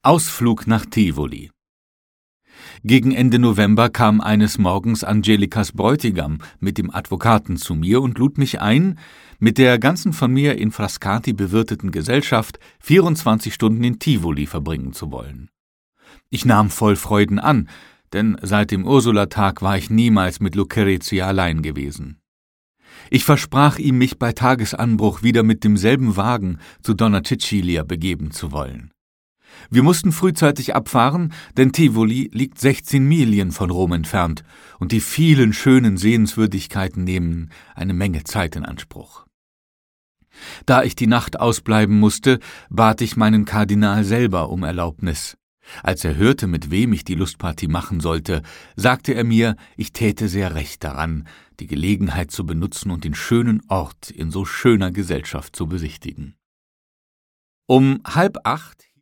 Ausflug nach Tivoli. Gegen Ende November kam eines Morgens Angelikas Bräutigam mit dem Advokaten zu mir und lud mich ein, mit der ganzen von mir in Frascati bewirteten Gesellschaft 24 Stunden in Tivoli verbringen zu wollen. Ich nahm voll Freuden an, denn seit dem Ursulatag war ich niemals mit Lucrezia allein gewesen. Ich versprach ihm, mich bei Tagesanbruch wieder mit demselben Wagen zu Donna Cecilia begeben zu wollen. Wir mussten frühzeitig abfahren, denn Tivoli liegt 16 Meilen von Rom entfernt und die vielen schönen Sehenswürdigkeiten nehmen eine Menge Zeit in Anspruch. Da ich die Nacht ausbleiben musste, bat ich meinen Kardinal selber um Erlaubnis. Als er hörte, mit wem ich die Lustpartie machen sollte, sagte er mir, ich täte sehr recht daran, die Gelegenheit zu benutzen und den schönen Ort in so schöner Gesellschaft zu besichtigen. Um 7:30